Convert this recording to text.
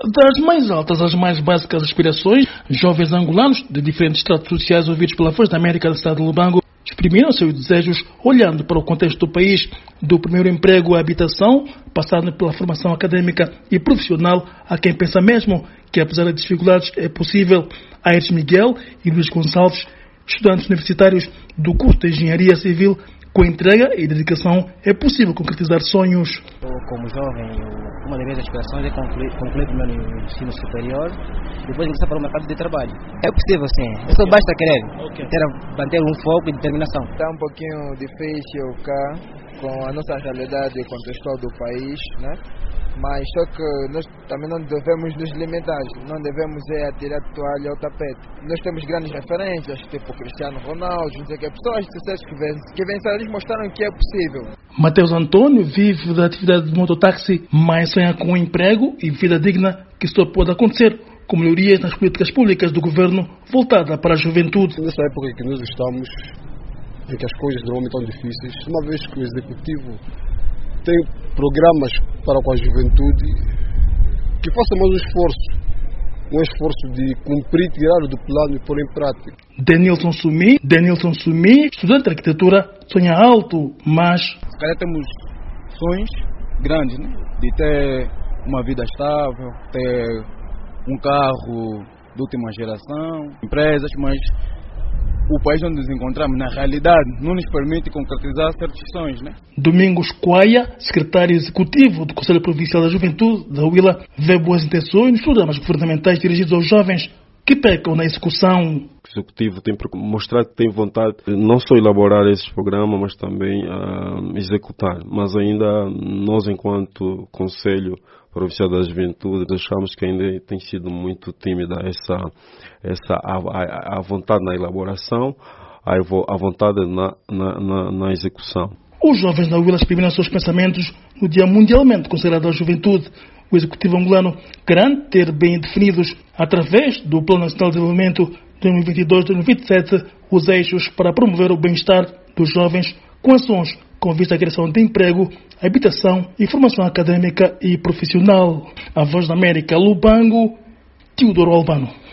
Das mais altas às mais básicas aspirações, jovens angolanos de diferentes estratos sociais ouvidos pela Voz da América do estado de Lubango exprimiram seus desejos olhando para o contexto do país, do primeiro emprego à habitação, passando pela formação acadêmica e profissional, a quem pensa mesmo que, apesar das dificuldades, é possível. Aires Miguel e Luís Gonçalves, estudantes universitários do curso de Engenharia Civil, com entrega e dedicação é possível concretizar sonhos. Como jovem, uma das minhas aspirações é concluir primeiro o ensino superior, depois ingressar para o mercado de trabalho. É possível, sim. Só basta querer, manter um foco e determinação. Está um pouquinho difícil cá, com a nossa realidade contextual do país, né? Mas só que nós também não devemos nos limitar, não devemos atirar a toalha ao tapete. Nós temos grandes referências, tipo Cristiano Ronaldo, não sei o que, pessoas de sucesso que venceram, eles mostraram que é possível. Mateus Antônio vive da atividade de mototáxi, mas sonha com um emprego e vida digna que só pode acontecer com melhorias nas políticas públicas do governo voltada para a juventude. Nessa época em que nós estamos, em que as coisas normalmente estão difíceis, uma vez que o executivo tem programas para com a juventude, que faça mais um esforço de cumprir, tirar do plano e pôr em prática. Denilson Sumi, estudante de arquitetura, sonha alto, mas... Se calhar temos sonhos grandes, né? De ter uma vida estável, ter um carro de última geração, empresas, mas o país onde nos encontramos, na realidade, não nos permite concretizar certos sonhos, né? Domingos Coaia, secretário executivo do Conselho Provincial da Juventude, da UILA, vê boas intenções nos programas governamentais dirigidos aos jovens que pecam na execução. O Executivo tem mostrado que tem vontade de não só elaborar esses programas, mas também executar. Mas ainda nós, enquanto Conselho Provincial da Juventude, achamos que ainda tem sido muito tímida a vontade na elaboração, a vontade na execução. Os jovens da UILA exprimiram seus pensamentos no Dia Mundialmente consagrado à Juventude. O Executivo angolano garante ter bem definidos, através do Plano Nacional de Desenvolvimento 2022-2027, os eixos para promover o bem-estar dos jovens com ações com vista à criação de emprego, habitação e formação acadêmica e profissional. A Voz da América, Lubango, Teodoro Albano.